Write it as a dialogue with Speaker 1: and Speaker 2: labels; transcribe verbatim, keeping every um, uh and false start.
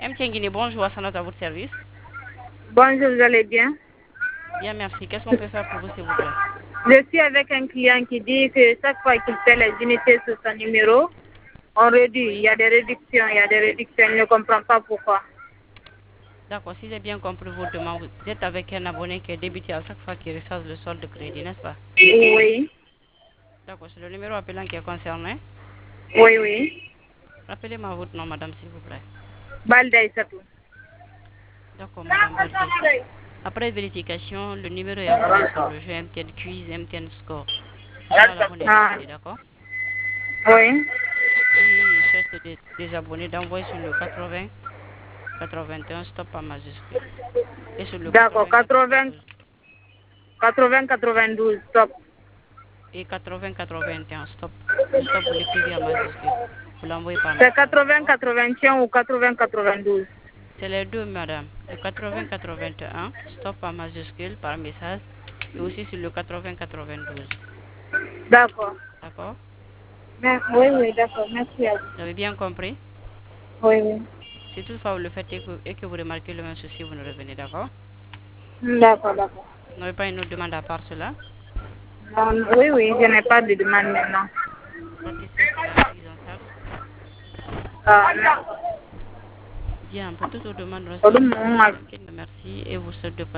Speaker 1: M. Tienguini, bonjour, à à votre service.
Speaker 2: Bonjour, vous allez bien?
Speaker 1: Bien, merci. Qu'est-ce qu'on peut faire pour vous, s'il vous plaît?
Speaker 2: Je suis avec un client qui dit que chaque fois qu'il fait les unités sur son numéro, on réduit.
Speaker 1: Oui.
Speaker 2: Il y a des réductions, il y a des réductions. Il ne comprend pas pourquoi.
Speaker 1: D'accord, si j'ai bien compris votre demande, vous êtes avec un abonné qui est débuté à chaque fois qu'il reçoit le solde de crédit, n'est-ce pas?
Speaker 2: Oui,
Speaker 1: D'accord, c'est le numéro appelant qui est concerné.
Speaker 2: oui, oui.
Speaker 1: Rappelez-moi votre nom, madame, s'il vous plaît.
Speaker 2: Balda Isatou.
Speaker 1: D'accord, madame Baldé. Après vérification, le numéro est abonné sur le jeu M T N Quiz, M T N Score. C'est ça l'abonné est
Speaker 2: Ah,
Speaker 1: décédé, d'accord?
Speaker 2: oui.
Speaker 1: S'il cherche des, des abonnés, d'envoyer sur le quatre-vingts quatre-vingt-un, stop en majuscule. Et sur le
Speaker 2: D'accord,
Speaker 1: quatre-vingts
Speaker 2: quatre-vingts,
Speaker 1: quatre-vingt-douze.
Speaker 2: quatre-vingts, quatre-vingt-douze, stop.
Speaker 1: Et quatre-vingts quatre-vingt-un, stop. Le stop, vous l'écrivez en majuscule. Vous l'envoyez par
Speaker 2: C'est
Speaker 1: message,
Speaker 2: quatre-vingts,
Speaker 1: d'accord?
Speaker 2: quatre-vingt-un ou quatre-vingts, quatre-vingt-douze.
Speaker 1: C'est les deux, madame. Le quatre-vingts quatre-vingt-un, stop en majuscule par message. Et aussi sur le quatre-vingts quatre-vingt-douze.
Speaker 2: D'accord.
Speaker 1: D'accord?
Speaker 2: Mer- Oui, oui, d'accord. Merci à
Speaker 1: Vous avez bien compris?
Speaker 2: vous. Oui, oui.
Speaker 1: Si toutefois vous le faites et que, et que vous remarquez le même souci, vous nous revenez, d'accord?
Speaker 2: D'accord, d'accord.
Speaker 1: Vous n'avez pas une autre demande à part cela?
Speaker 2: Non, oui, oui, je n'ai pas de demande maintenant.
Speaker 1: Satisfait par la prise en charge?
Speaker 2: Ah, non.
Speaker 1: Bien, pour toute autre demande, restez en ligne.
Speaker 2: Merci.
Speaker 1: Merci et vous souhaite de